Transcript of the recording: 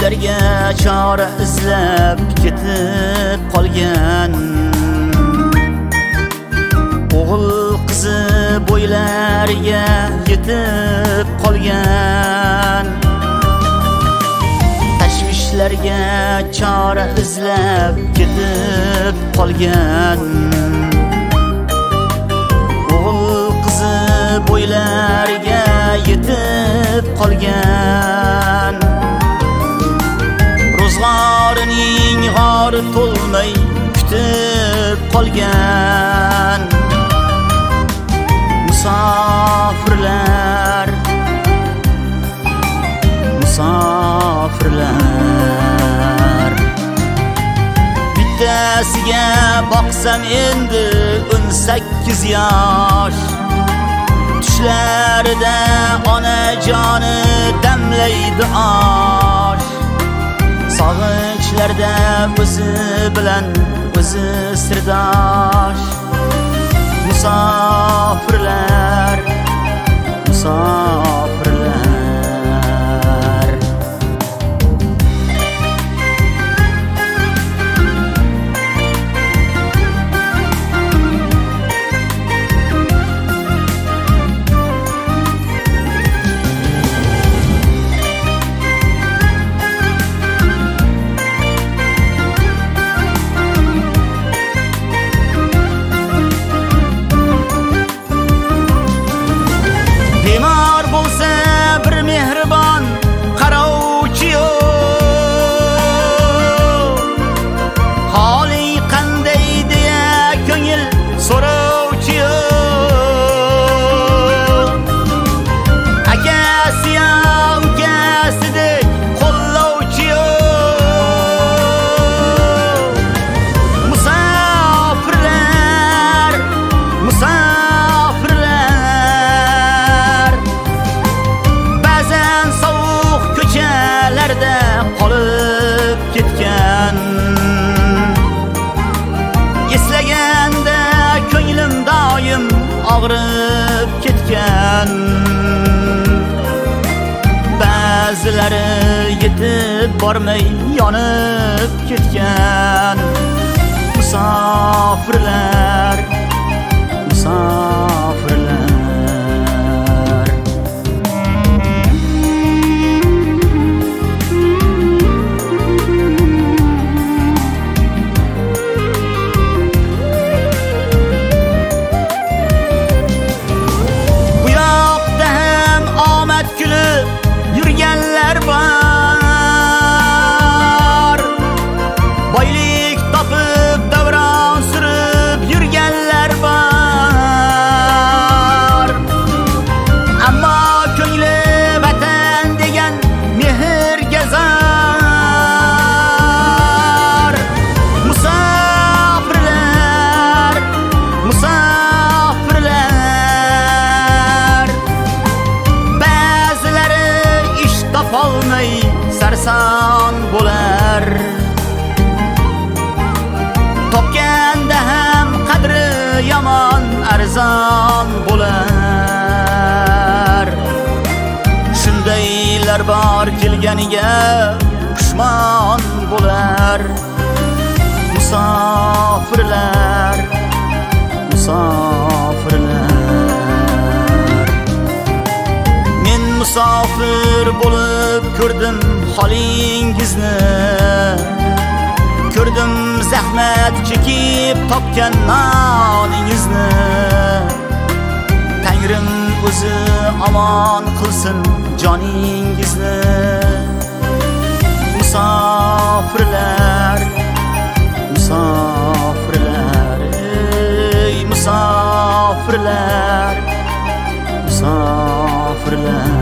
tashvishlarga chora izlab ketib qolgan o'g'il qizi bo'ylariga yetib qolgan tashvishlarga chora izlab ketib qolgan o'g'il qizi bo'ylariga yetib qolgan ro'zg'orining g'ori to'lmay kutib qolgan musofirlar bittasiga boqsam endi 18 yosh tushlarida onajoni damlaydi osh sog'inchlarda o'zi bilan o'zi sirdosh musofirlar bemor bo'lsa bir mehribon qarovchi yo'q holing qanday deya ko'ngil so'rovchi yo'q akasi ya ukasidek qo'llovchi yo'q musofirlar qolib ketgan eslaganda ko'nglim doim og'rib ketgan ba'zilari yetib bormay yonib ketgan musofirlar yurganlar bor boylik topib davron surib yurganlar bor ammo ko'ngli vatan degan mehrga zor musofirlar topolmay sarson bo'lar topganda ham qadri yomon arzon bo'lar shundaylar bor kelganiga pushmon bo'lar musofirlar men musofir bo'lib ko'rdim holingizni ko'rdim zahmat chekib topgan noningizni Tangrim o'zi omon qilsin joningizni musofirlar ey musofirlar